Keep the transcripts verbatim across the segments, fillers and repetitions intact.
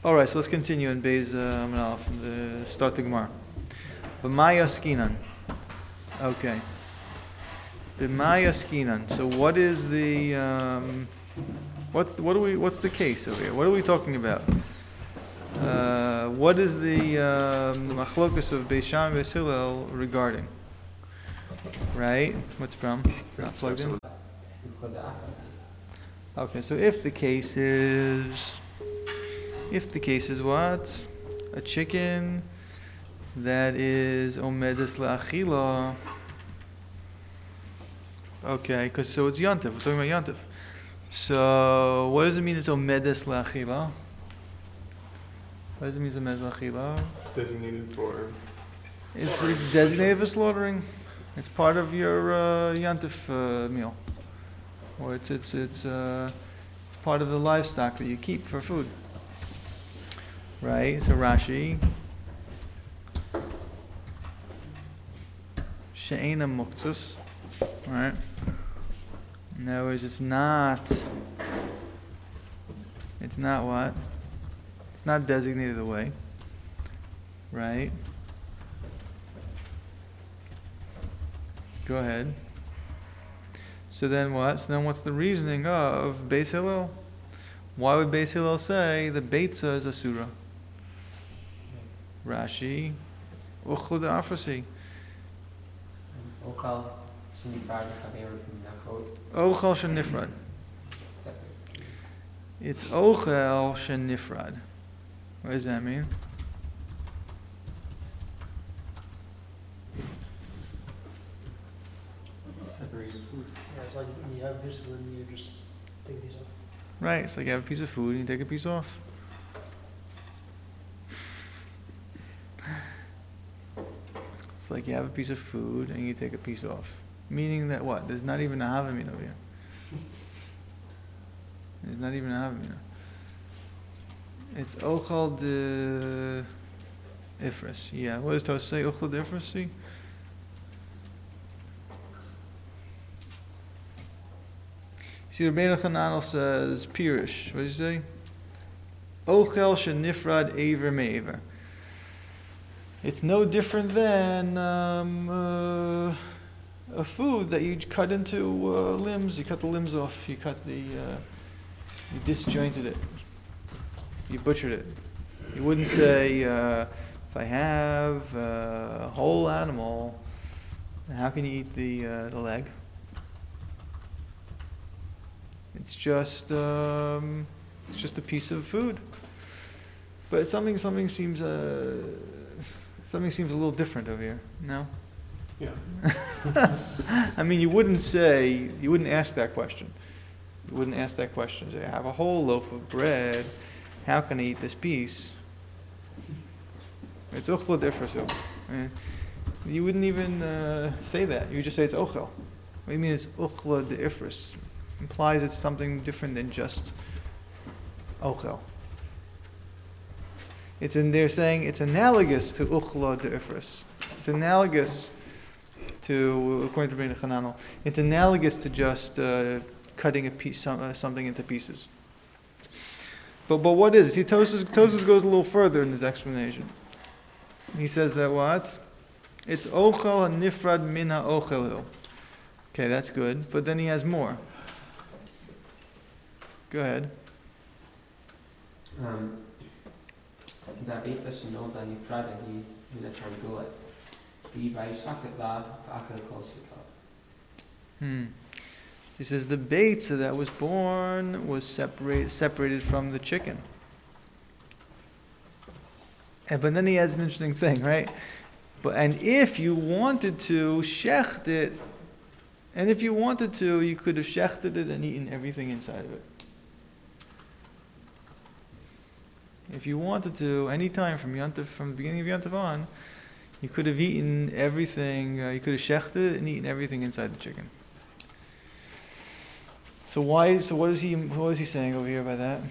All right, so let's continue in Beis uh, from the start the Gemara. B'maya skinan. Okay. B'maya skinan. So what is the um, what's what do we what's the case over here? What are we talking about? Uh, what is the machlokus um, of Beis Shammai and Beis Hillel regarding? Right? What's from? Not plugged in. Okay, so if the case is, if the case is what? A chicken that is omedes la'achila. Okay, because so it's yontif. We're talking about yontif. So what does it mean it's omedes la'achila? What does it mean it's omedes la'achila? It's designated for... It's, it's designated for slaughtering. It's part of your uh, yontif uh, meal. Or it's it's it's uh, it's part of the livestock that you keep for food, right? So Rashi, she'ena muktzus, right? In other words, it's not. It's not what? It's not designated away, right? Go ahead. So then what? So then what's the reasoning of Beis Hillel? Why would Beis Hillel say the beitza is asura? Rashi, uchlu de'afrasi. Ochal shenifrad chaver minachot. Ochel shenifrad. It's ochel shenifrad. What does that mean? Separated food. Yeah, it's like when you have a piece of food and you just take a piece off. Right, it's like you have a piece of food and you take a piece off. It's like you have a piece of food and you take a piece off. Meaning that what? There's not even a havamina over here. There's not even a havamina. It's ochal de ifras. Yeah, what does Tos say? Ochal de ifras? See? See, Rabbeinu Chananel says, Pirish, what does he say? Ochel shenifrad aver me'aver. It's no different than um, uh, a food that you cut into uh, limbs. You cut the limbs off. You cut the, uh, you disjointed it. You butchered it. You wouldn't say, uh, if I have uh, a whole animal, how can you eat the uh, the leg? It's just um, it's just a piece of food, but something something seems uh, something seems a little different over here. No. Yeah. I mean, you wouldn't say you wouldn't ask that question. You wouldn't ask that question. Say, I have a whole loaf of bread. How can I eat this piece? It's ochel d'ifrasu. You wouldn't even uh, say that. You would just say it's ochel. What do you mean it's ochel d'ifras? Implies it's something different than just ochel. It's in there saying it's analogous to uchla de'ifras. It's analogous to, according to Rabbeinu Chananel, it's analogous to just uh, cutting a piece, some, uh, something into pieces. But but what is it? See, Tosas Tosas goes a little further in his explanation. He says that what? It's ochel nifrad min ha'ochel. Okay, that's good. But then he has more. Go ahead. Um, da beitza shenol da nifrada hi min ha'targula. Hi vayishaket la v'achel kol shekal. Hmm. He says the beitza that was born was separate, separated from the chicken. And, but then he has an interesting thing, right? But and if you wanted to shecht it, and if you wanted to, you could have shechted it and eaten everything inside of it. If you wanted to, any time from Yontif, from the beginning of Yontif on, you could have eaten everything. Uh, you could have shechted it and eaten everything inside the chicken. So why? So what is he? What is he saying over here by that?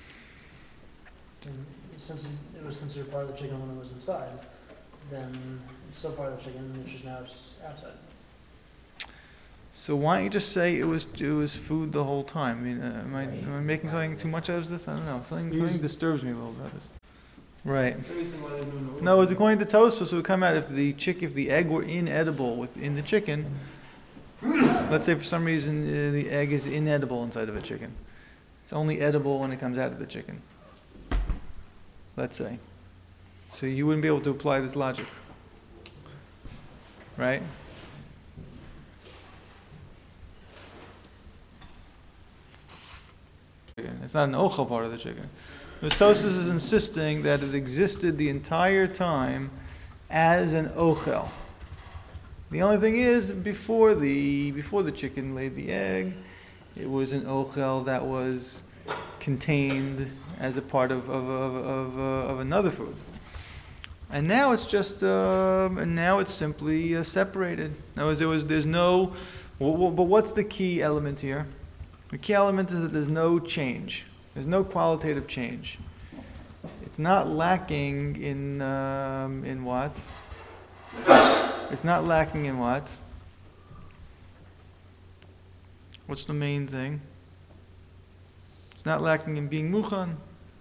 And since it was considered part of the chicken when it was inside, then it's still part of the chicken, which is now outside. So why don't you just say it was it was food the whole time? I mean, uh, am I am I making something too much out of this? I don't know. Something something disturbs me a little about this. Right. Let me see why there's no note. No, it's according to Tosfos, so it would come out if the chick, if the egg were inedible within the chicken. Let's say for some reason uh, the egg is inedible inside of a chicken. It's only edible when it comes out of the chicken. Let's say. So you wouldn't be able to apply this logic, right? It's not an ochel part of the chicken. But Tosfos is insisting that it existed the entire time as an ochel. The only thing is, before the before the chicken laid the egg, it was an ochel that was contained as a part of of of of, uh, of another food. And now it's just, um, and now it's simply uh, separated. In other words, there was there's no. Well, well, but what's the key element here? The key element is that there's no change. There's no qualitative change. It's not lacking in um, in what? It's not lacking in what? What's the main thing? It's not lacking in being mukhan.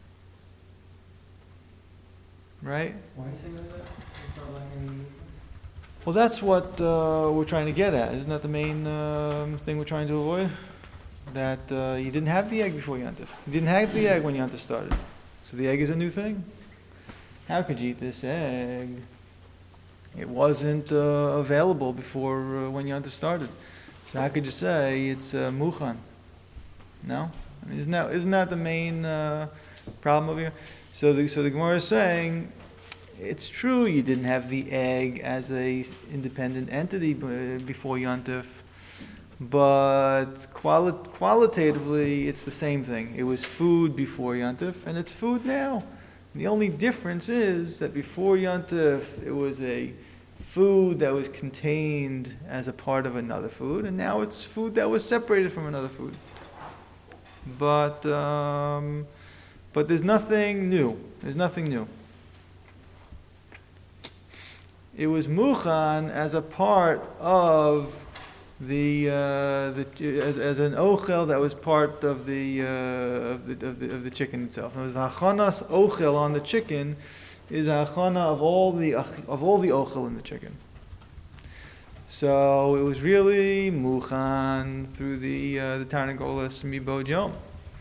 Right? Why are you saying that? It's not like any... Well, that's what uh, we're trying to get at. Isn't that the main um, thing we're trying to avoid? That uh, you didn't have the egg before Yantif. You didn't have the egg when Yantif started. So the egg is a new thing. How could you eat this egg? It wasn't uh, available before uh, when Yantif started. So how could you say it's uh, mukhan? No? I mean, isn't that, isn't that the main uh, problem over here? So the, so the Gemara is saying, it's true you didn't have the egg as a independent entity b- before Yantif, but quali- qualitatively it's the same thing. It was food before Yantif, and it's food now. The only difference is that before Yantif it was a food that was contained as a part of another food, and now it's food that was separated from another food. But um, but there's nothing new. There's nothing new. It was mukhan as a part of the, uh, the as, as an ochel that was part of the, uh, of the of the of the chicken itself. It was hachanas ochel on the chicken is hachana of all the of all the ochel in the chicken. So it was really mukhan through the uh, the tarnagolas mibod yom.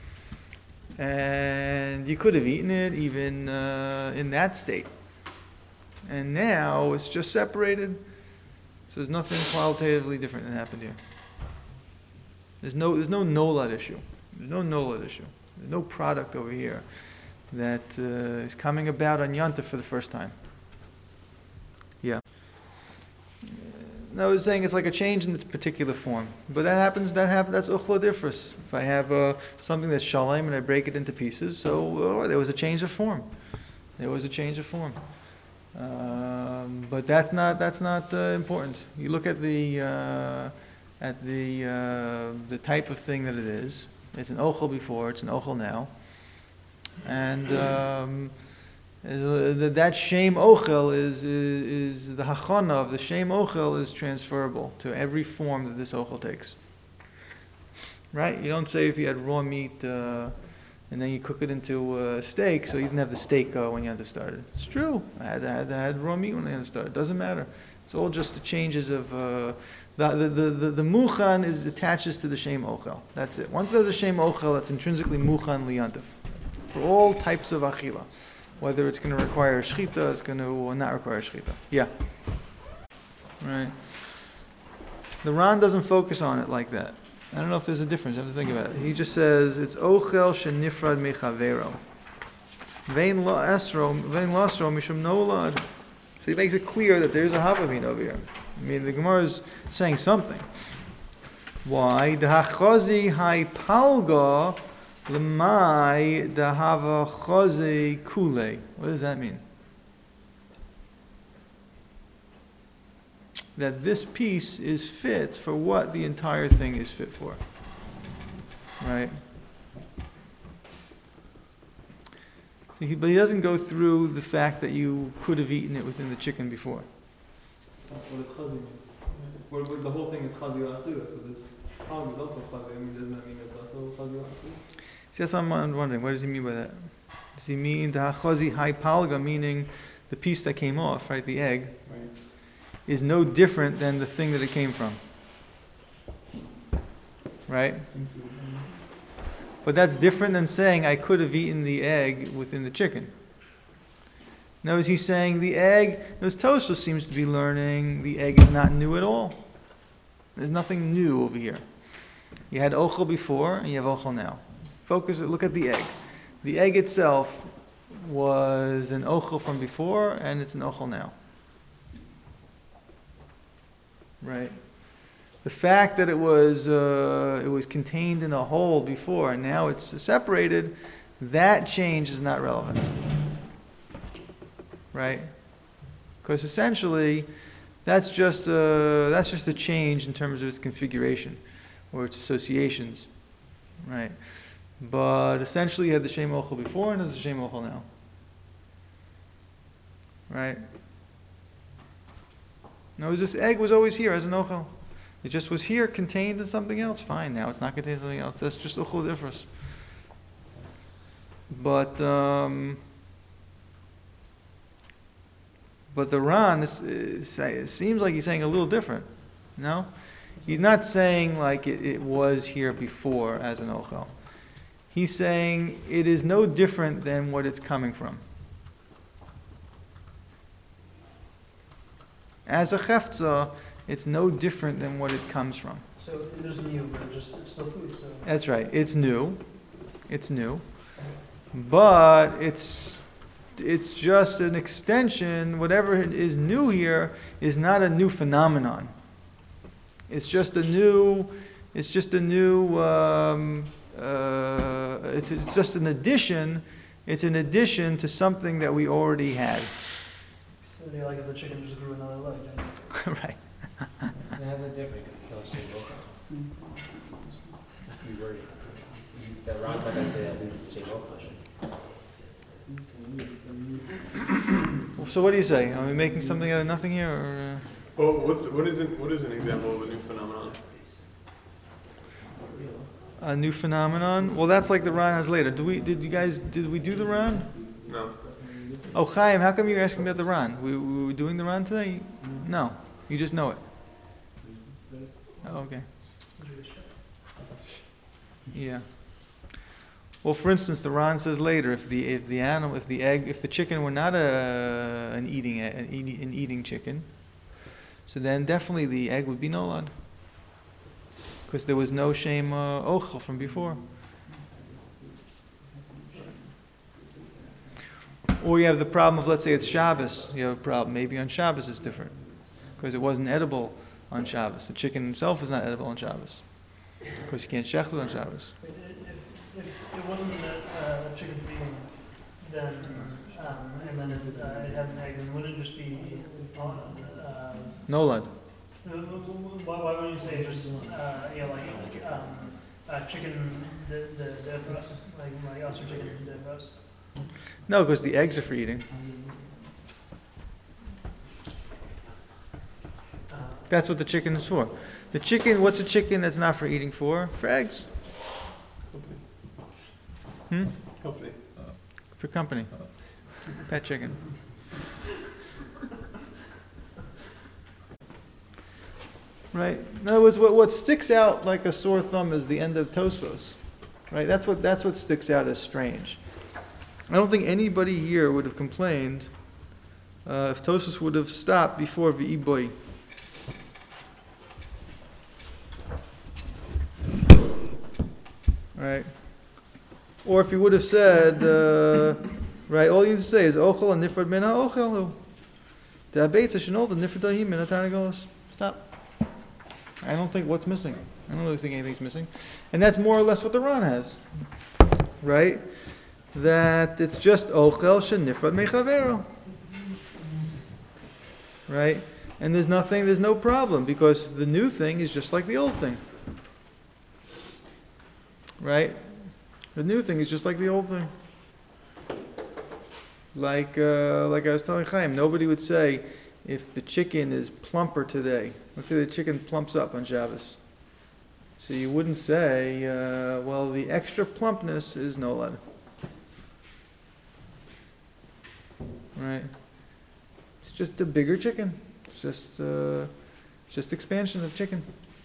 And you could have eaten it even uh, in that state. And now it's just separated. So there's nothing qualitatively different that happened here. There's no there's no nolad issue. There's no nolad issue. There's no product over here that uh, is coming about on Yantif for the first time. Yeah. No, I was saying it's like a change in its particular form. But that happens, that happens, that's uchla differus. If I have uh, something that's shalom and I break it into pieces, so oh, there was a change of form. There was a change of form. Um, but that's not that's not uh, important. You look at the uh, at the uh, the type of thing that it is. It's an ochel before, it's an ochel now. And um, that shame ochel is, is, is the hachana of the shame ochel is transferable to every form that this ochel takes. Right? You don't say if you had raw meat uh, and then you cook it into a steak, so you didn't have the steak uh, when you had to start it. It's true. I had, I had, I had raw meat when I had to start it. It doesn't matter. It's all just the changes of uh, the the the the, the muchan is attaches to the shame ochel. That's it. Once there's a shame ochel, that's intrinsically muchan liyantif for all types of achila. Whether it's going to require shchita, it's going to not require shchita. Yeah. Right. The Ran doesn't focus on it like that. I don't know if there's a difference. I have to think about it. He just says it's ochel shenifrad mechavero. Vein lo esro, vein lo esro mishum nolad. So he makes it clear that there's a havamina over here. I mean, the Gemara is saying something. Why? Dahachazi hai palga lemai dahava chazi kule. What does that mean? That this piece is fit for what the entire thing is fit for. Right? So he, but he doesn't go through the fact that you could have eaten it within the chicken before. What does chazi mean? But, but the whole thing is chazi l'achila, so this hog is also chazi. I mean, doesn't that mean it's also chazi l'achila? See, that's what I'm wondering. What does he mean by that? Does he mean the hachazi hai palga, meaning the piece that came off, right, the egg, Right. is no different than the thing that it came from, right? But that's different than saying I could have eaten the egg within the chicken. Now, is he saying the egg? Those Tosfos seems to be learning the egg is not new at all. There's nothing new over here. You had ochel before, and you have ochel now. Focus. Look at the egg. The egg itself was an ochel from before, and it's an ochel now. Right. The fact that it was uh, it was contained in a hole before, and now it's separated, that change is not relevant. Right? Because essentially, that's just a, that's just a change in terms of its configuration or its associations. Right? But essentially, you had the Shem Ochel before, and there's the Shem Ochel now. Right? Now, this egg was always here as an Ochel. It just was here contained in something else. Fine, now it's not contained in something else. That's just Ochel Ifras. But, um, but the Ran, is, is, it seems like he's saying a little different. No? He's not saying like it, it was here before as an Ochel. He's saying it is no different than what it's coming from. As a Chefza, it's no different than what it comes from. So there's new, but just it's still food. So That's right. It's new. It's new. But it's it's just an extension. Whatever is new here is not a new phenomenon. It's just a new. It's just a new. Um, uh, it's it's just an addition. It's an addition to something that we already had. it'd be like if the chicken just grew another leg. Right? Right. It has a different because it's still Shem Ochel. Let's be worried. The Ran, like I said, this is Shem Ochel. So what do you say? Are we making something out of nothing here, or? Well, what's what is it? What is an example of a new phenomenon? Uh, a new phenomenon? Well, that's like the Ran has later. Do we? Did you guys? Did we do the Ran? No. Oh, Chaim, how come you're asking me about the Ran? We, we were doing the Ran today? No, you just know it. Oh, okay. Yeah. Well, for instance, the Ran says later, if the if the animal, if the egg, if the chicken were not a an eating an eating, an eating chicken, so then definitely the egg would be nolad, because there was no shame uh, ochel from before. Or you have the problem of, let's say it's Shabbos. You have a problem. Maybe on Shabbos it's different, because it wasn't edible on Shabbos. The chicken himself is not edible on Shabbos, because you can't shechel it on Shabbos. If, if it wasn't a uh, chicken for eating, then um, and then it, uh, it had an egg, then wouldn't it just be uh, Nolad. Why, why wouldn't you say just uh, you know like um, uh, chicken the the defros like like us or chicken defros? No, because the eggs are for eating. Uh, That's what the chicken is for. The chicken, what's a chicken that's not for eating for? For eggs. Hmm? Company. For company. Pet chicken. Right? In other words, what, what sticks out like a sore thumb is the end of Tosfos. Right? That's what, that's what sticks out as strange. I don't think anybody here would have complained uh, if Tosfos would have stopped before V'iboy. Right? Or if he would have said, uh, right, all you need to say is ochel and nifrad min ha'ochel. Da'abeitz ha'shenol nifrad da'him min ha'tarnagolos. Stop. I don't think what's missing. I don't really think anything's missing. And that's more or less what the Ran has. Right? That it's just ochel shenifrad mechavero. Right? And there's nothing, there's no problem, because the new thing is just like the old thing. Right? The new thing is just like the old thing. Like uh, like I was telling Chaim, nobody would say if the chicken is plumper today let's say the chicken plumps up on Shabbos. So you wouldn't say, uh, well, the extra plumpness is nolad. Right? It's just a bigger chicken. It's just, uh, it's just expansion of chicken.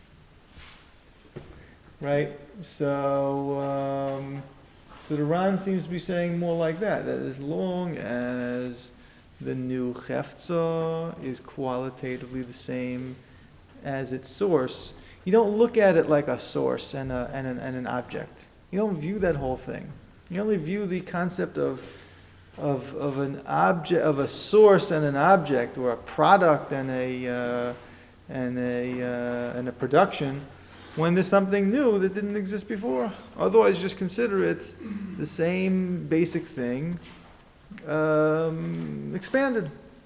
Right? So, um, so the Ran seems to be saying more like that, that as long as the new Hefza is qualitatively the same as its source, you don't look at it like a source and, a, and, an, and an object. You don't view that whole thing. You only view the concept of, of, of an object, of a source and an object, or a product and a, uh, and a, uh, and a production, when there's something new that didn't exist before. Otherwise, just consider it the same basic thing, um, expanded.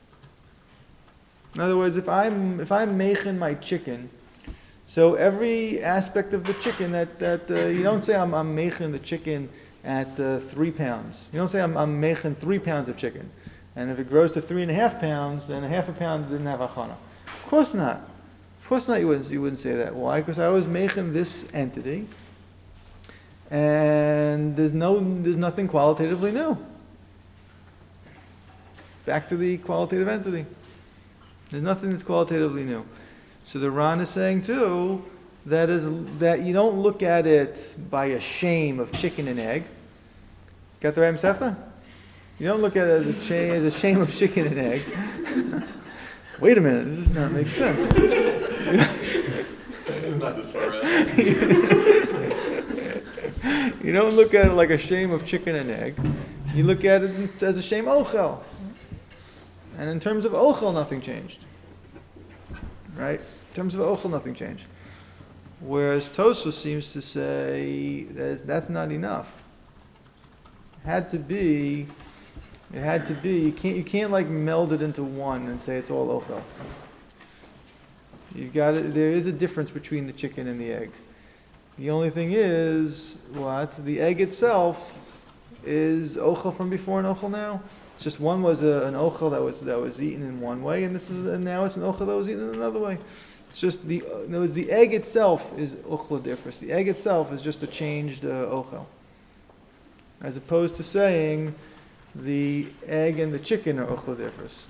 In other words, if I'm, if I'm making my chicken, so every aspect of the chicken that, that uh, you don't say I'm, I'm making the chicken at uh, three pounds. You don't say I'm, I'm making three pounds of chicken. And if it grows to three and a half pounds, then a half a pound didn't have achana. Of course not. Of course not, you wouldn't, you wouldn't say that. Why? Because I was making this entity, and there's, no, there's nothing qualitatively new. Back to the qualitative entity. There's nothing that's qualitatively new. So the Ran is saying too, that is that you don't look at it by a shame of chicken and egg. Got the right Masechta? You don't look at it as a shame, as a shame of chicken and egg. Wait a minute, this does not make sense. It's not as far out. You don't look at it like a shame of chicken and egg. You look at it as a shame ochel. And in terms of ochel, nothing changed. Right? In terms of ochel, nothing changed. Whereas Tosfos seems to say that that's not enough. It had to be, it had to be, you can't, you can't like meld it into one and say it's all ochel. You've got it, there is a difference between the chicken and the egg. The only thing is, what? The egg itself is ochel from before and ochel now. It's just one was a, an ochel that was that was eaten in one way, and this is and now it's an ochel that was eaten in another way. It's just the in other words, the egg itself is ochel difference. The egg itself is just a changed uh, ochel, as opposed to saying the egg and the chicken are ochel difference.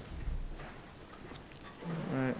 Right.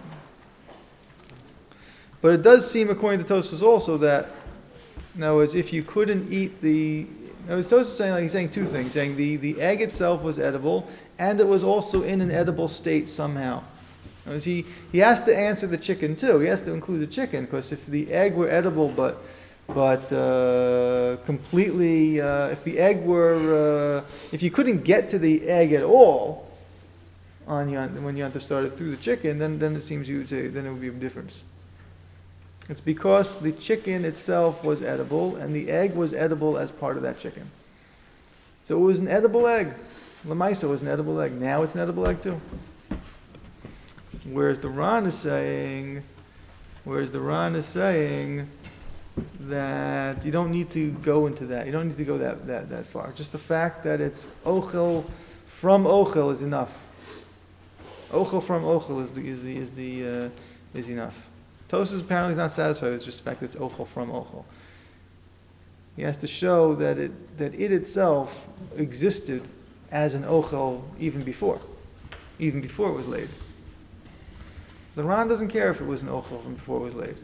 But it does seem, according to Tosfos, also that, in other words, if you couldn't eat the I was Tosfos saying, like, he's saying two things, saying the, the egg itself was edible, and it was also in an edible state somehow. In other words, he, he has to answer the chicken too. He has to include the chicken, because if the egg were edible but but uh, completely, uh, if the egg were, uh, if you couldn't get to the egg at all on Yont, when Yontif started through the chicken, then, then it seems you would say, then it would be a difference. It's because the chicken itself was edible, and the egg was edible as part of that chicken. So it was an edible egg. Lamaisa was an edible egg. Now it's an edible egg too. Whereas the Ran is saying, whereas the Ran is saying that you don't need to go into that. You don't need to go that, that, that far. Just the fact that it's ochel from ochel is enough. Ochel from ochel is the, is the, is the, uh, is enough. Tosfos apparently is not satisfied with just the fact that it's ochel from ochel. He has to show that it that it itself existed as an ochel even before, even before it was laid. The Ran doesn't care if it was an ochel from before it was laid.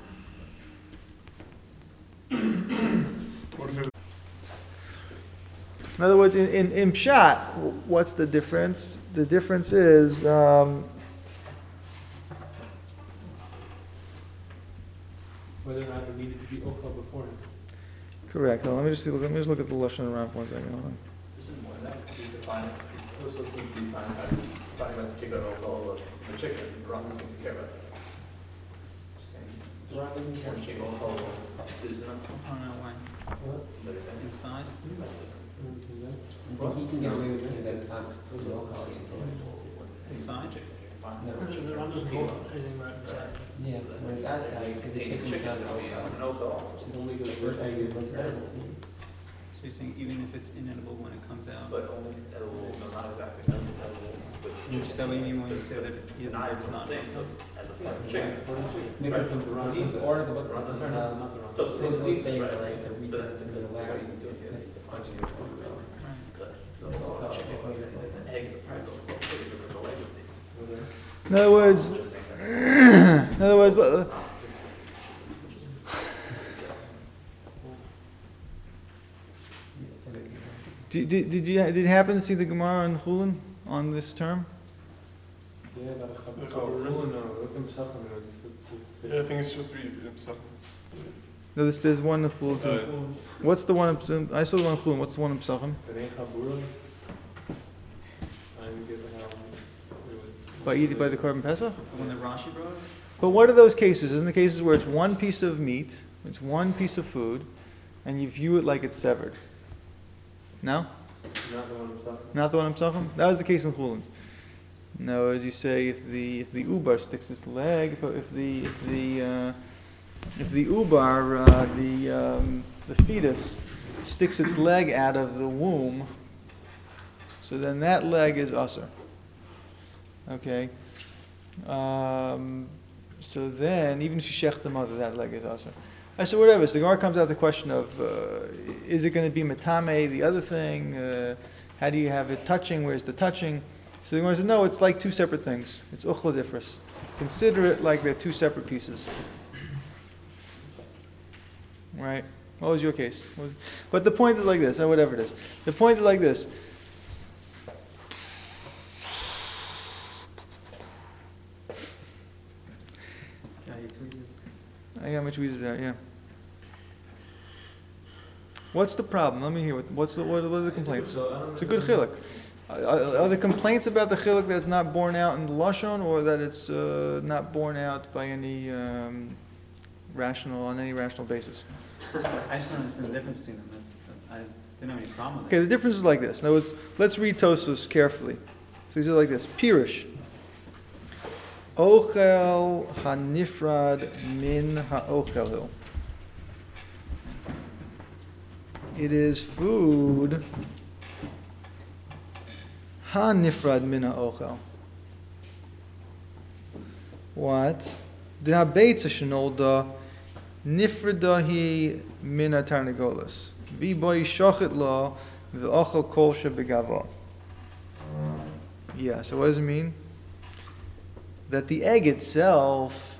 What if it In other words, in, in, in Pshat, what's the difference? The difference is um, Whether or not it needed to be ochel beforehand. correct. Hold on, let me just see, let me just look at the lashon around for one second. Hold on. This is more than that, because he's defining, he's supposed to be defining about the particular ochel of the chicken. The Ran doesn't care about that. Just saying. The Ran doesn't care. One chicken ochel is enough. I don't know when. But it's empty. Inside? I think he can get away with it that time. It was all college, so like- Inside? No. The Ran doesn't hold anything about inside. Yeah, when it's outside, it's the chicken's Chicken not is all an ochel also. It only goes First first egg exit. is edible. So you're saying even if it's inedible when it comes out? But only edible, no, not exactly, only edible with Is that what you mean when you say that he isn't there, it's not? As a chicken. Because the runs, or the, what's the, Runs, the, not the runs. Those- There's those- one saying right. like the reason it's in the lag is because it's functioning as well. The- the chicken. The egg is a product of the chicken, because the leg would be. In other words, Just saying. in other words, uh, did, did, did you did you happen to see the Gemara in Chulin on this term? Yeah, but I have a rule now. What them Pesachim, you know, this- Yeah, I think it's supposed to be in Pesach. No, there's, there's one in Chulin too. Uh, What's the one in, I saw the one in Chulin, what's the one in Pesachim? Verein Chaburim. And give a helm. By eating by the carbon Pesach? When the Rashi brought it? But what are those cases? Isn't the cases where it's one piece of meat, it's one piece of food, and you view it like it's severed? No? Not the one Pesachim. Not the one in Pesachim? That was the case in Chulin. No, as you say, if the if the ubar sticks its leg, if, if the if the uh, if the ubar uh, the um, the fetus sticks its leg out of the womb, so then that leg is usher. Okay. Um, so then, even if you shech the mother, that leg is usher. I said, whatever. So the Gemara comes out the question of, uh, is it going to be matame, the other thing? Uh, how do you have it touching? Where's the touching? So the Gemara says, no, it's like two separate things. It's uchla differus. Consider it like they're two separate pieces. Right? What was your case? What was, but the point is like this, or whatever it is. The point is like this. Yeah, you tweeted. I got my tweezers out, yeah. What's the problem? Let me hear what, what's the, what, what are the complaints? It's a good chiluk. Are, are the complaints about the chiluk that it's not borne out in the lashon, or that it's uh, not borne out by any um, rational, on any rational basis? I just don't understand the difference between them. That's, I didn't have any problem with Okay, it. the difference is like this. In other words, let's read Tosfos carefully. So he says like this: Pirish, ochel hanifrad min haochelu. It is food hanifrad min haochel. What? The habeitza shenolda nifrada hi min hatarnagolas. V'boy shochet lo v'ochel kol shebegavo. Yeah, so what does it mean? That the egg itself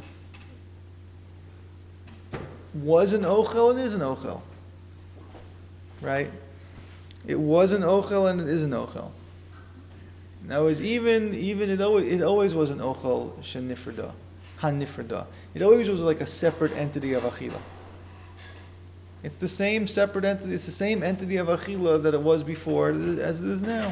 was an ochel and is an ochel. Right? It was an ochel and it is an ochel. Now, is even even it always it always was an ochel shenifrada, hanifrada. It always was like a separate entity of achila. It's the same separate entity. It's the same entity of achila that it was before as it is now.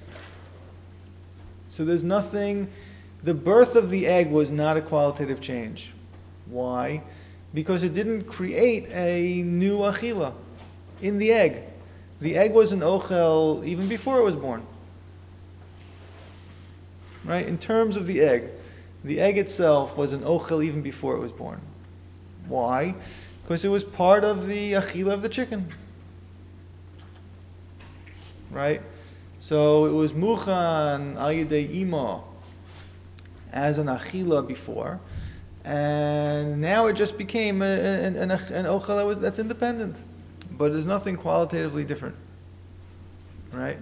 So there's nothing. The birth of the egg was not a qualitative change. Why? Because it didn't create a new achila in the egg. The egg was an ochel even before it was born. Right? In terms of the egg, the egg itself was an ochel even before it was born. Why? Because it was part of the achila of the chicken. Right? So it was muchan al yedei ima as an achila before, and now it just became a, an, an, an ochel that was, that's independent. But there's nothing qualitatively different. Right?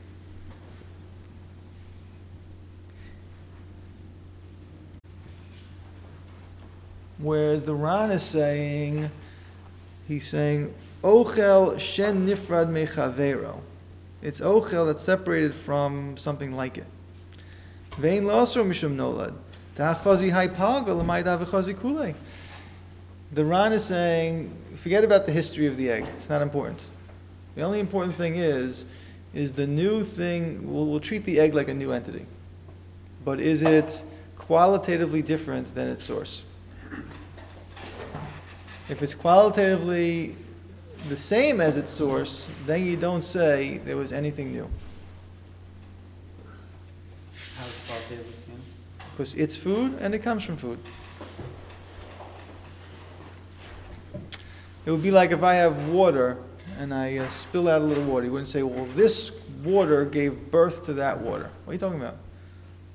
Whereas the Ran is saying, he's saying, ochel shen nifrad mechavero. It's ochel that's separated from something like it. Vein la'asro mishum nolad. Ta'achazi haipaga l'mayda v'chazi kulei. The Ran is saying, forget about the history of the egg. It's not important. The only important thing is, is the new thing, we'll, we'll treat the egg like a new entity. But is it qualitatively different than its source? If it's qualitatively the same as its source, then you don't say there was anything new. How is qualitative the same? Because it's food and it comes from food. It would be like if I have water and I uh, spill out a little water. You wouldn't say, well, this water gave birth to that water. What are you talking about?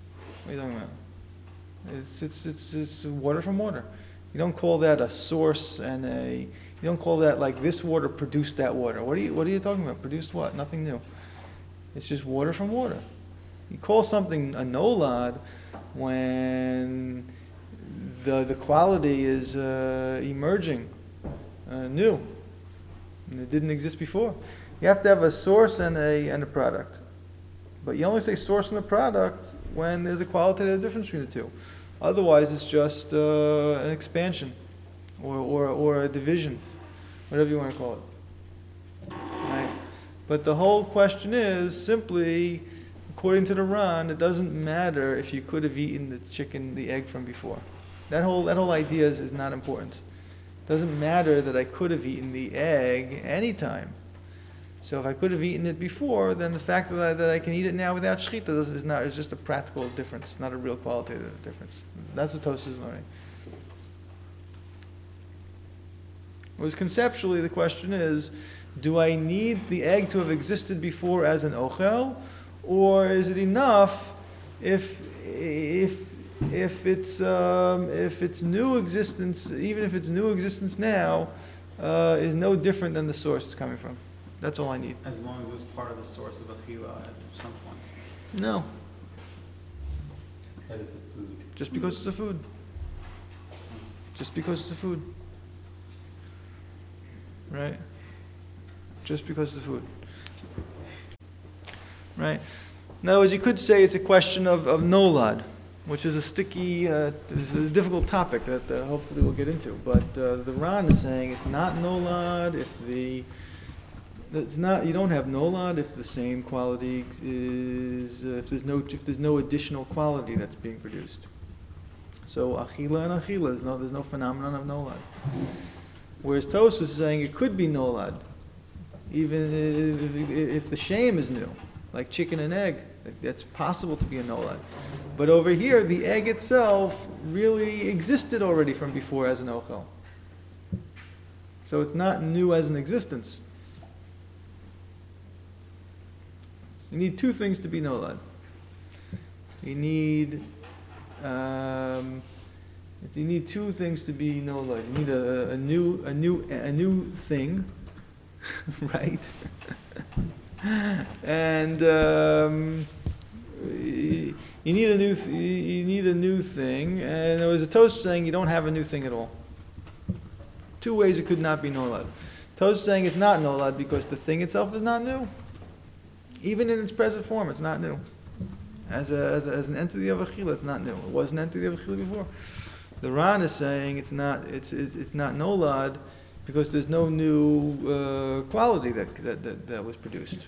What are you talking about? It's, it's, it's, it's water from water. You don't call that a source and a, you don't call that like this water produced that water. What are you, what are you talking about? Produced what? Nothing new. It's just water from water. You call something a nolad when the, the quality is uh, emerging, uh, new, and it didn't exist before. You have to have a source and a, and a product. But you only say source and a product when there's a qualitative difference between the two. Otherwise, it's just uh, an expansion or, or, or a division, whatever you want to call it. Right? But the whole question is simply, according to the Ran, it doesn't matter if you could have eaten the chicken, the egg from before. That whole, that whole idea is, is not important. It doesn't matter that I could have eaten the egg anytime. So if I could have eaten it before, then the fact that I, that I can eat it now without shechita is not, is just a practical difference, not a real qualitative difference. That's what Tosfos is learning. Whereas conceptually, the question is, do I need the egg to have existed before as an ochel, or is it enough if if if it's um, if its new existence, even if its new existence now, uh, is no different than the source it's coming from? That's all I need. As long as it was part of the source of achila at some point. No, Just because it's a food. just because it's a food. Just because it's a food. Right? Just because it's a food. Right? In other words, you could say it's a question of, of nolad, which is a sticky, uh, is a difficult topic that uh, hopefully we'll get into. But uh, the Ran is saying it's not nolad if the It's not. You don't have nolad if the same quality is uh, if there's no if there's no additional quality that's being produced. So achila and achila, there's no there's no phenomenon of nolad. Whereas Tosfos is saying it could be nolad, even if, if the shame is new, like chicken and egg. That's possible to be a nolad. But over here, the egg itself really existed already from before as an ochel. So it's not new as an existence. You need two things to be nolad. You need um, you need two things to be nolad. You need a, a new a new a new thing, right? and um, you need a new th- you need a new thing. And there was a Tosfos saying you don't have a new thing at all. Two ways it could not be nolad. Tosfos saying it's not nolad because the thing itself is not new. Even in its present form, it's not new. As, a, as, a, as an entity of achila, it's not new. It was an entity of achila before. The Ran is saying it's not. It's it's, it's not nolad because there's no new uh, quality that, that that that was produced.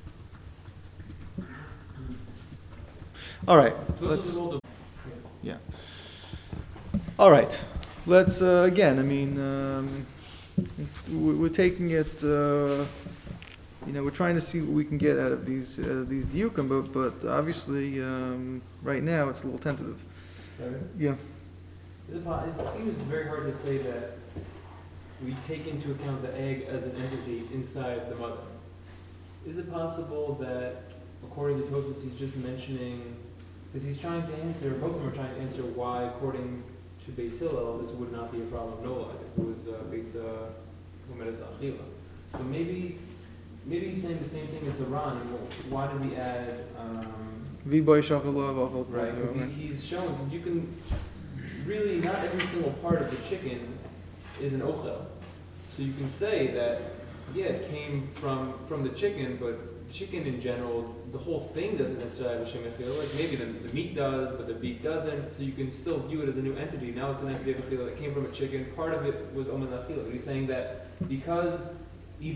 All right. Let's, yeah. All right. Let's uh, again. I mean, um, we're taking it. Uh, You know, we're trying to see what we can get out of these uh, these diukim, but but obviously um, right now it's a little tentative. Sorry? Yeah. Is it, po- it seems very hard to say that we take into account the egg as an entity inside the mother. Is it possible that, according to Tosfos, he's just mentioning, because he's trying to answer, both of them are trying to answer why, according to Beis Hillel, this would not be a problem of nolad if it was uh, Beis Umedes Achila. So maybe. Maybe he's saying the same thing as the Ran. Why does he add? Um, right, because he, he's showing because you can really not every single part of the chicken is an ochel. So you can say that yeah, it came from from the chicken, but chicken in general, the whole thing doesn't necessarily have a shem achila. Like maybe the, the meat does, but the beef doesn't. So you can still view it as a new entity. Now it's an entity of achila that came from a chicken. Part of it was omen achila. But he's saying that because the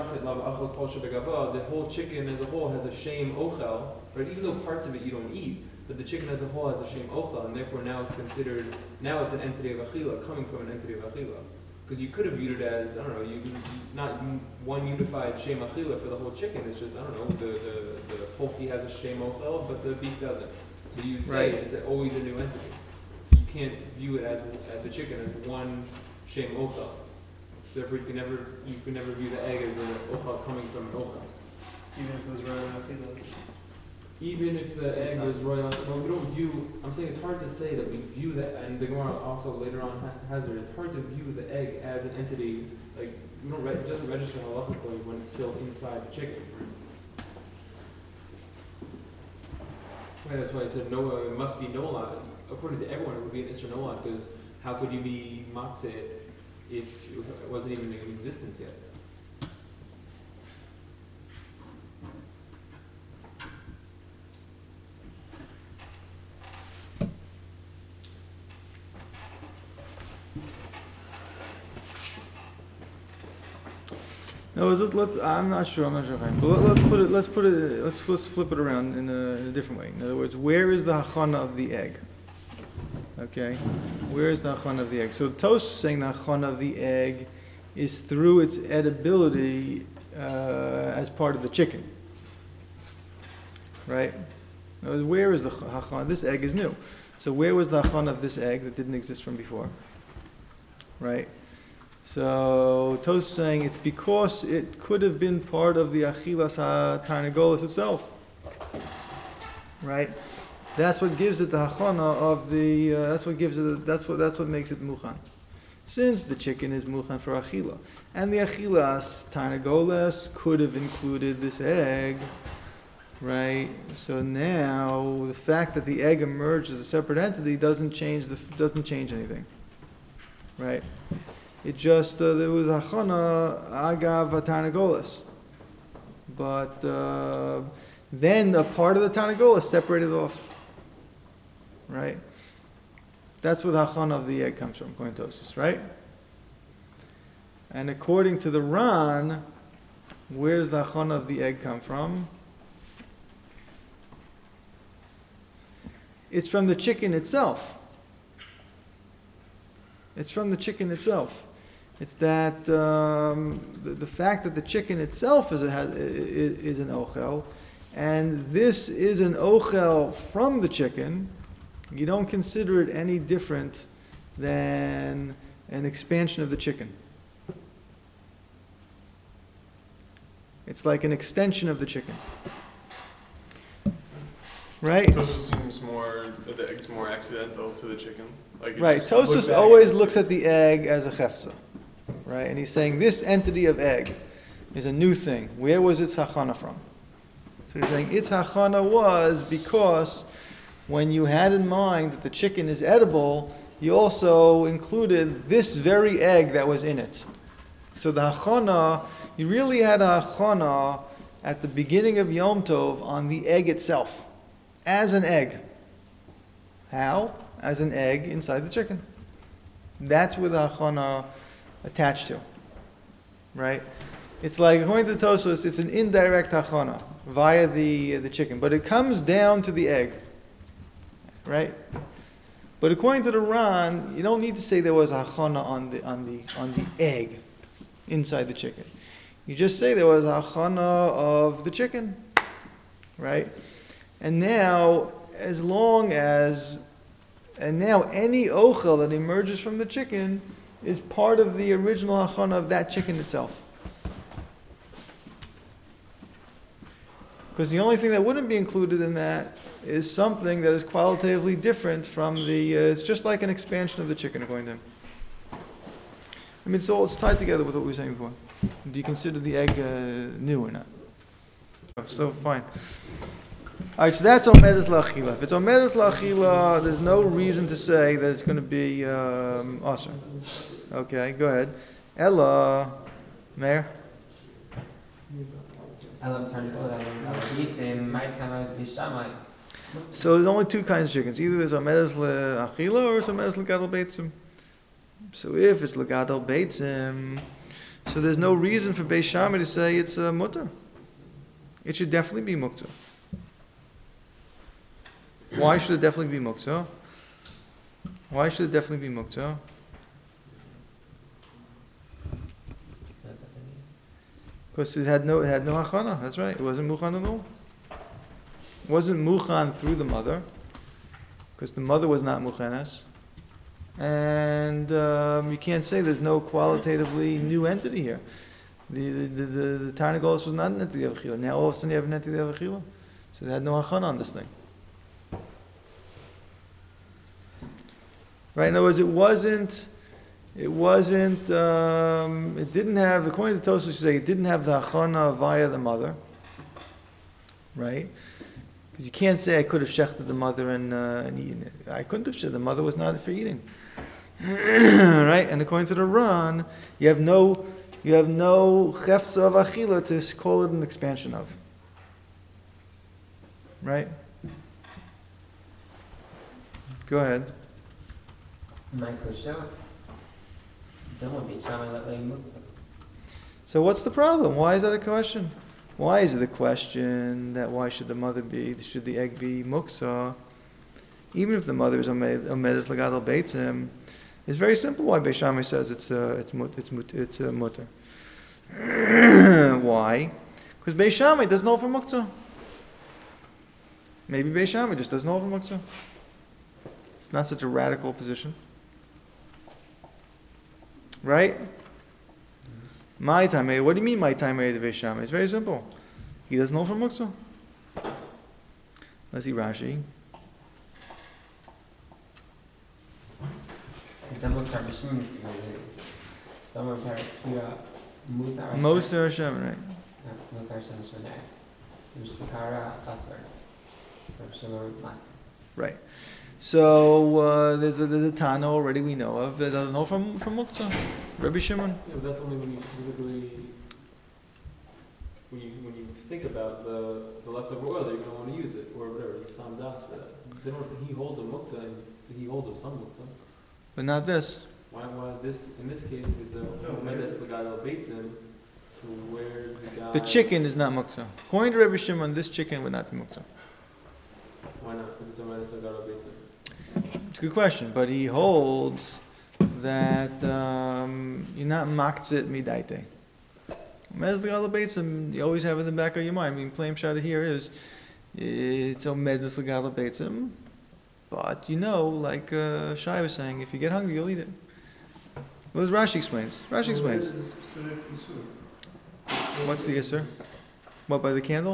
whole chicken as a whole has a shame ochel, right? Even though parts of it you don't eat, but the chicken as a whole has a shame ochel, and therefore now it's considered, now it's an entity of achila, coming from an entity of achila. Because you could have viewed it as, I don't know, you not one unified shame achila for the whole chicken, it's just, I don't know, the, the, the poultry has a shame ochel, but the beef doesn't. So you'd say Right. it's always a new entity. You can't view it as, as the chicken as one shame ochel. Therefore, you can never you can never view the egg as an ochel coming from an ochel. Even if it was right around achila. even if the egg was royal, well, we don't view, I'm saying it's hard to say that we view that, and the Gemara also later on ha- has it, it's hard to view the egg as an entity, like, we don't, re- it doesn't register halachically when it's still inside the chicken. Yeah, that's why I said no, uh, it must be nolad. According to everyone, it would be an Isser nolad, because how could you be matzah if it wasn't even in existence yet? No, let's, let's, I'm not sure. I'm not sure. But let, let's put it. Let's put it. Let's let's flip it around in a, in a different way. In other words, where is the hachana of the egg? Okay, where is the hachana of the egg? So Tos is saying the hachana of the egg is through its edibility uh, as part of the chicken, right? In other words, where is the hachana? This egg is new. So where was the hachana of this egg that didn't exist from before? Right. So Tos is saying it's because it could have been part of the achilas ha-tarnagolos itself, right? That's what gives it the hachana of the. Uh, that's what gives it. That's what. That's what makes it muchan. Since the chicken is muchan for achila, and the achilas tarnagolos could have included this egg, right? So now the fact that the egg emerged as a separate entity doesn't change the. Doesn't change anything, right? It just, uh, there was hachana agav tarnagolos. But uh, then a part of the tarnagolos separated off. Right? That's where the hachana of the egg comes from, according to Tosfos, right? And according to the Ran, where's the hachana of the egg come from? It's from the chicken itself. It's from the chicken itself. It's that um, the, the fact that the chicken itself is, a, has, is, is an ochel, and this is an ochel from the chicken. You don't consider it any different than an expansion of the chicken. It's like an extension of the chicken. Right? Tosfos seems more, that the egg's more accidental to the chicken. Like it Right. just looked Tosfos back always and looks at the egg as a chefza. Right? And he's saying this entity of egg is a new thing. Where was its hachana from? So he's saying its hachana was because when you had in mind that the chicken is edible, you also included this very egg that was in it. So the hachana, you really had a hachana at the beginning of Yom Tov on the egg itself, as an egg. How? As an egg inside the chicken. That's where the hachana attached to, right? It's like, according to Tosfos, it's an indirect hachana via the the chicken, but it comes down to the egg, right? But according to the Ran, you don't need to say there was a hachana on the on the on the egg inside the chicken. You just say there was a hachana of the chicken, right? And now, as long as, and now any ochel that emerges from the chicken is part of the original hachana of that chicken itself. Because the only thing that wouldn't be included in that is something that is qualitatively different from the, uh, it's just like an expansion of the chicken, according to him. I mean, it's all, it's tied together with what we were saying before. Do you consider the egg uh, new or not? So, fine. Alright, so that's Omedes La'achila. If it's Omedes La'achila, there's no reason to say that it's going to be um, Asr. Okay, go ahead. Ella, Meir? So there's only two kinds of chickens. Either there's Omedes La'achila or it's Omedes L'gadol Beitzim. So if it's L'gadol Beitzim, so there's no reason for Beis Shammai to say it's uh, mutter. It should definitely be muktzah. Why should it definitely be muktzah? Why should it definitely be muktzah? Because it had no, it had no hachana. That's right. It wasn't muchan at all. It wasn't muchan through the mother, because the mother was not muchanas. And um, you can't say there's no qualitatively new entity here. The the the, the, the Tarnagolos was not an entity of achila. Now all of a sudden you have an entity of achila. So they had no hachana on this thing. Right? In other words, it wasn't, it wasn't, um, it didn't have, according to Tosfos, you say it didn't have the hachana via the mother. Right? Because you can't say I could have shechted the mother and, uh, and eaten it. I couldn't have shechted, the mother was not for eating. Right? And according to the Ran, you have no, you have no chefza of achila to call it an expansion of. Right? Go ahead. My kosher. Then will be shaman let lay muktzah. So what's the problem? Why is that a question? Why is it a question that why should the mother be, should the egg be muktzah? Even if the mother is omedes legadol beitzim, it's very simple why Beis Shammai says it's uh, it's mut, it's mut, it's uh, mutter. Why? Because Beis Shammai doesn't hold for muktzah. Maybe Beis Shammai just doesn't hold for muktzah. It's not such a radical position. Right? My time, what do you mean my time the Beis Shammai? It's very simple. He doesn't hold for muktzah. Let's see Rashi. Most are Hashem, right? Right. So uh, there's a there's a Tana already we know of that doesn't hold from from muktzah. Rabbi Shimon. Yeah, but that's only when you specifically when you when you think about the, the leftover oil that you're gonna want to use it or whatever the sam das for that. They don't, he holds a muktzah and he holds of some muktzah. But not this. Why why this in this case if it's a omedes legadol beitzim, so where's the guy? The chicken is not muktzah. According to Rabbi Shimon, this chicken would not be muktzah. Why not? If it's omedes legadol beitzim. It's a good question, but he holds that um, you're not maktzit midaite. Omedes legadol beitzim, you always have in the back of your mind. I mean, plain shot here is it's omedes legadol beitzim, but you know, like uh, Shai was saying, if you get hungry, you'll eat it. What does Rashi explains? Rashi explains. What's the answer? What, by the candle?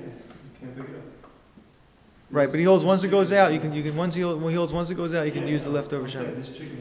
Right, but he holds once it goes out, you can you can once he holds, when he holds once it goes out, you can use the leftover shem.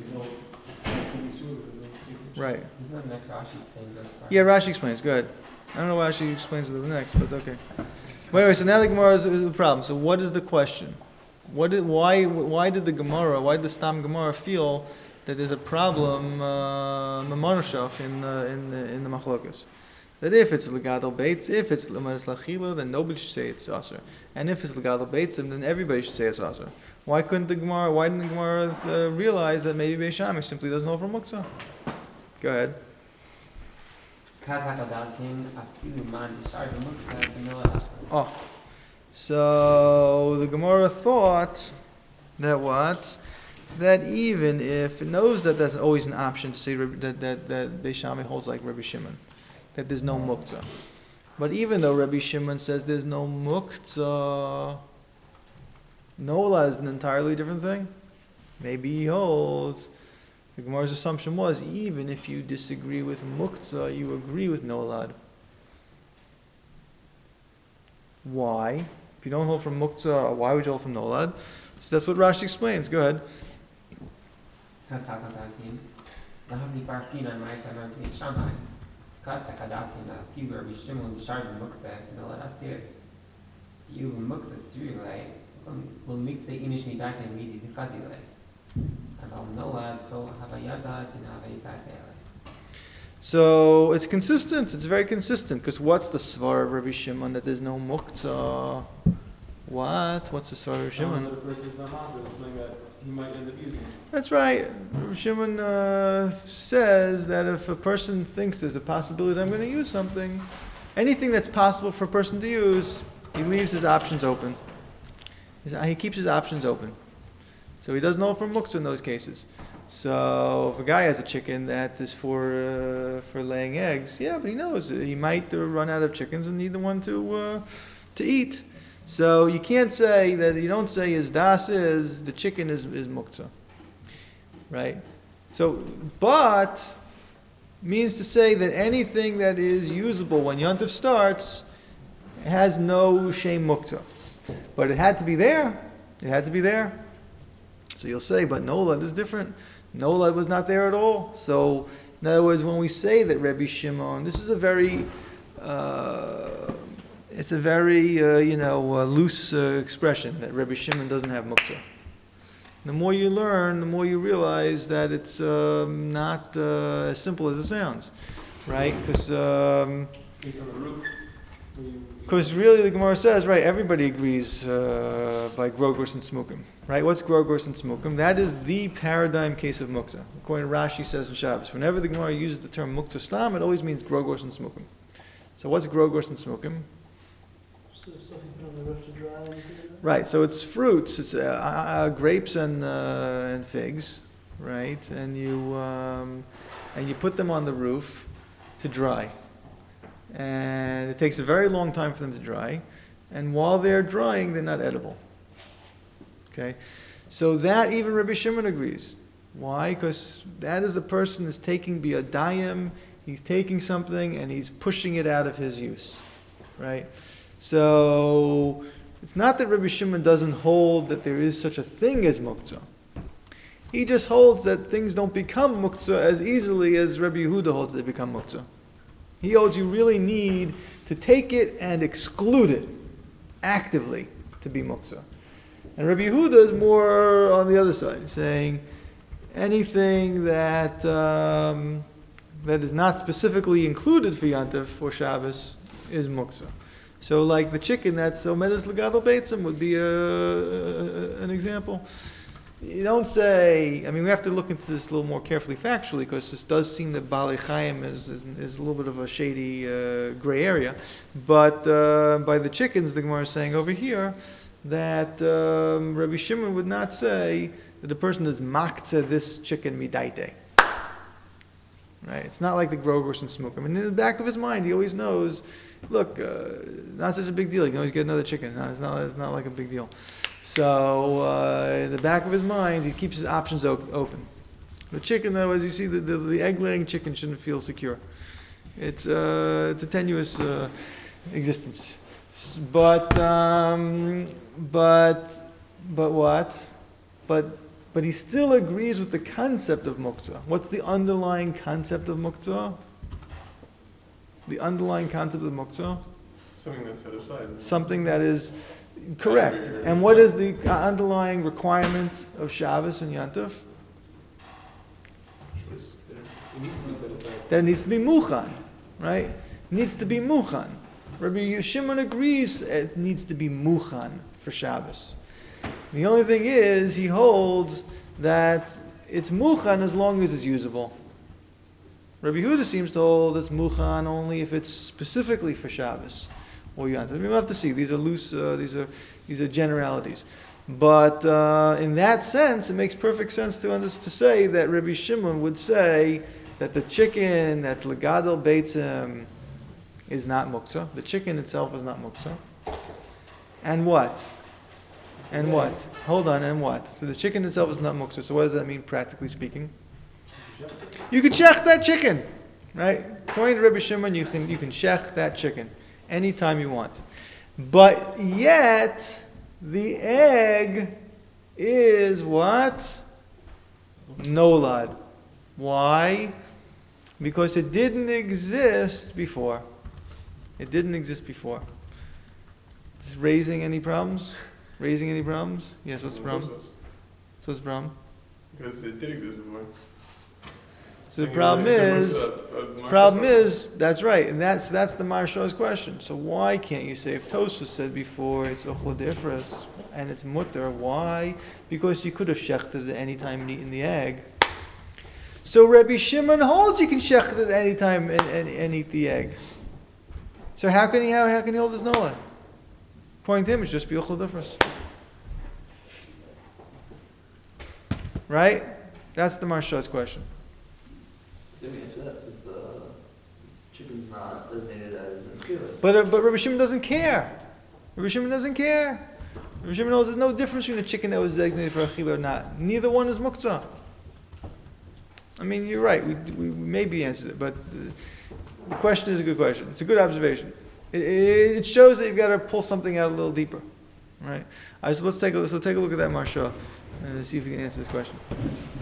Right. Yeah, Rashi explains. Go ahead. I don't know why Rashi explains it the next, but okay. Wait, wait. So now the Gemara is the problem. So what is the question? What did why why did the Gemara, why did the Stam Gemara feel that there's a problem uh, in uh, in the, in the Machlokas? That if it's legadol beitz, if it's l'manis lachila, then nobody should say it's aser, and if it's legadol beitzim, then everybody should say it's aser. Why couldn't the Gemara? Why didn't the Gemara uh, realize that maybe Beis Shammai simply doesn't know from muktzah? Go ahead. Oh, so the Gemara thought that what? That even if it knows that there's always an option to say that that that Beis Shammai holds like Rabbi Shimon, that there's no muktzah. But even though Rabbi Shimon says there's no muktzah, Nola is an entirely different thing. Maybe he holds. The Gemara's assumption was even if you disagree with muktzah, you agree with Nolad. Why? If you don't hold from muktzah, why would you hold from Nolad? So that's what Rashi explains. Go ahead. Kasta kadatin na fiber bishimon sharden mukze no lastir you mukze strile will mix the inish mi data and read the fazile and I'll know that go have a yada in a So it's consistent, it's very consistent, because what's the svar of Rabbi Shimon that there's no muktzah? What? What's the svar of Rabbi Shimon? The person's not something that he might end up using. That's right. Rabbi Shimon uh, says that if a person thinks there's a possibility that I'm going to use something, anything that's possible for a person to use, he leaves his options open. He keeps his options open. So he doesn't know from muktzah in those cases. So if a guy has a chicken that is for uh, for laying eggs, yeah, but he knows he might uh, run out of chickens and need the one to uh, to eat. So you can't say that, you don't say his das is the chicken is is muktzah, right? So, but means to say that anything that is usable when Yontif starts has no shem muktzah. But it had to be there. It had to be there. So you'll say, but Nolad is different. Nolad was not there at all. So, in other words, when we say that Rabbi Shimon, this is a very, uh, it's a very, uh, you know, uh, loose uh, expression that Rabbi Shimon doesn't have muktzah. The more you learn, the more you realize that it's um, not uh, as simple as it sounds, right? Because um, Based on the roof. when you- Because really, the Gemara says, right, everybody agrees uh, by Grogos and Smukim, right? What's Grogos and Smukim? That is the paradigm case of Muktzah. According to Rashi says in Shabbos, whenever the Gemara uses the term Muktzah Stam, it always means Grogos and Smukim. So what's Grogos and Smukim? So the stuff you put on the roof to dry and things like that? Right, so it's fruits, it's uh, uh, grapes and, uh, and figs, right? And you, um, and you put them on the roof to dry. And it takes a very long time for them to dry. And while they're drying, they're not edible. Okay? So that even Rabbi Shimon agrees. Why? Because that is the person who's taking biadayim, he's taking something and he's pushing it out of his use. Right? So it's not that Rabbi Shimon doesn't hold that there is such a thing as muktzah. He just holds that things don't become muktzah as easily as Rabbi Yehuda holds they become muktzah. He holds you really need to take it and exclude it actively to be muktzah. And Rabbi Yehuda is more on the other side, saying anything that um, that is not specifically included for Yantav or Shabbos is muktzah. So like the chicken that's omedes legadol beitzim would be a, a, an example. You don't say, I mean, we have to look into this a little more carefully factually, because this does seem that Balei Chaim is, is, is a little bit of a shady uh, gray area. But uh, by the chickens, the Gemara is saying over here that um, Rabbi Shimon would not say that the person is maktzeh this chicken midaite. Right? It's not like the grogers and smoke. I mean, in the back of his mind, he always knows, look, uh, not such a big deal. You can always get another chicken. No, it's not, it's not like a big deal. So, uh, in the back of his mind, he keeps his options o- open. The chicken, though, as you see, the, the, the egg-laying chicken shouldn't feel secure. It's, uh, it's a tenuous uh, existence. S- But, um, but, but what? But, but he still agrees with the concept of muktzah. What's the underlying concept of muktzah? The underlying concept of muktzah? Something that's set aside. Something that is correct. And what is the underlying requirement of Shabbos and Yantav? It needs to be set aside. That it needs to be muchan, right? It needs to be muchan. Rabbi Shimon agrees it needs to be muchan for Shabbos. The only thing is, he holds that it's muchan as long as it's usable. Rabbi Yehuda seems to hold it's muchan only if it's specifically for Shabbos or Yantav. We'll have to see. These are loose. Uh, these are these are generalities. But uh, in that sense, it makes perfect sense to under, to say that Rabbi Shimon would say that the chicken that's legadol beitzim is not muktzah. The chicken itself is not muktzah. And what? And what? Hold on. And what? So the chicken itself is not muktzah. So what does that mean, practically speaking? You can shech that chicken, right? According to Rabbi Shimon, you can you can shech that chicken anytime you want. But yet, the egg is what? Nolad. Why? Because it didn't exist before. It didn't exist before. Is raising any problems? Raising any problems? Yes, what's the problem? So what's the problem? Because it did exist before. So the Singing problem the- is, the- the the- problem is, that's right, and that's that's the Maharsha's question. So why can't you say, if Tosfos said before it's ochla difras and it's mutter, why? Because you could have shechted it any time and eaten the egg. So Rabbi Shimon holds you can shecht it any time and, and, and eat the egg. So how can he how, how can he hold his nolan? According to him, it's just be ochla difras. Right? That's the Maharsha's question. Did we answer that? Because the chicken's not designated as an akila. But uh, but Rabbi Shimon doesn't care. Rabbi Shimon doesn't care. Rabbi Shimon knows there's no difference between a chicken that was designated for achila or not. Neither one is muktzah. I mean, you're right. We, we, we maybe answered it, but the, the question is a good question. It's a good observation. It, it, it shows that you've got to pull something out a little deeper. right? All right, so let's take a, so take a look at that Marsha and see if we can answer this question.